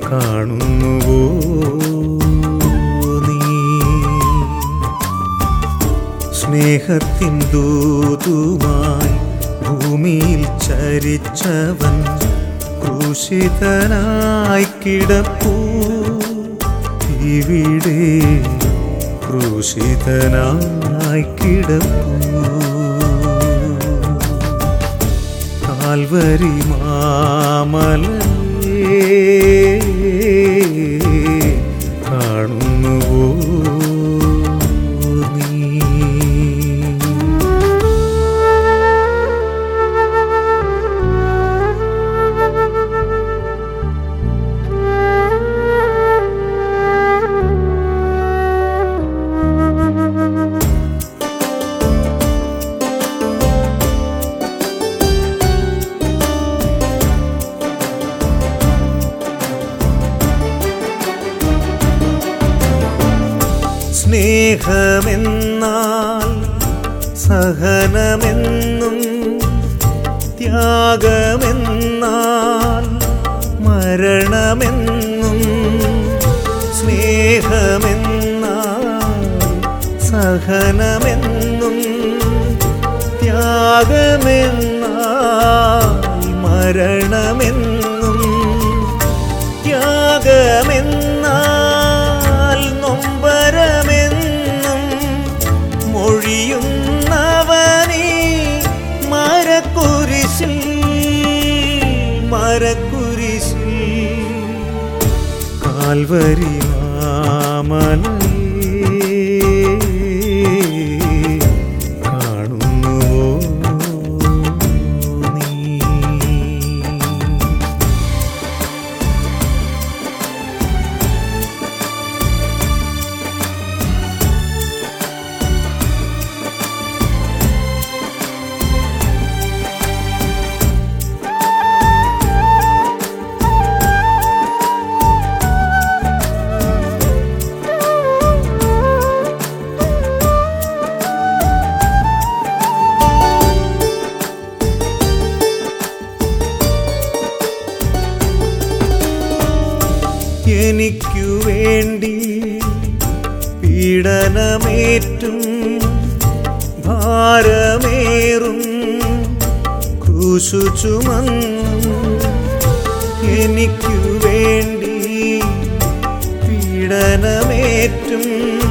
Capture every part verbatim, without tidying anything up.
കാണുന്നുവോ നീ? സ്നേഹത്തിൻ ദൂതുമായി ഭൂമിയിൽ ചരിച്ചവൻ ക്രൂശിതനായി കിടപ്പൂ ഇവിടെ, ക്രൂശിതനായി കിടപ്പൂ. കാൽവരി മാമലയേ കാണുന്നുവോ നീ? സ്നേഹമെന്നാൽ സഹനമെന്നും, ത്യാഗമെന്നാൽ മരണമെന്നും. സ്നേഹമെന്നാൽ സഹനമെന്നും, ത്യാഗമെന്നാൽ മരണമെന്നും. ത്യാഗമെന്നാൽ നൊമ്പരമെന്നും മൊഴിയുന്നവനീ മരക്കുരിശിൽ, മരക്കുരിശിൽ. കാൽവരി മാമലയേ കാണുന്നുവോ നീ? എനിക്കു വേണ്ടി പീഡനമേറ്റും ഭാരമേറും ക്രൂശു ചുമന്നും. എനിക്കു വേണ്ടി പീഡനമേറ്റും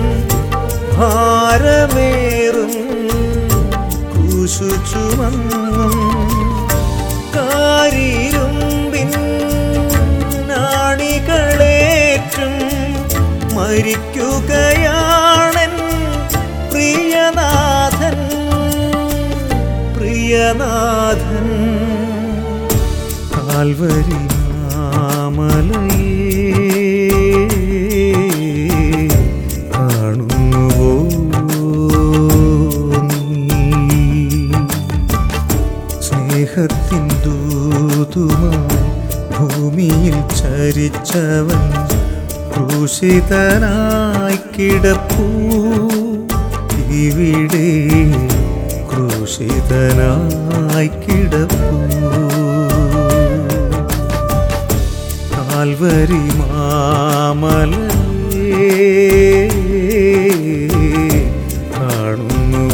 ഭാരമേറും ക്രൂശു ചുമന്നും. കാരിരുമ്പിൻ നാണികളേറ്റും മരിക്കുകയാണൻ പ്രിയനാഥൻ, പ്രിയനാഥൻ. കാൽവരി മാമലയേ കാണുന്നുവോ നീ? സ്നേഹത്തിൻ ദൂതുമായി ഭൂമിയിൽ ചരിച്ചവൻ ക്രൂശിതനായി കിടപ്പൂ ഇവിടെ, ക്രൂശിതനായി കിടപ്പൂ. കാൽവരി മാമലയേ കാണുന്നു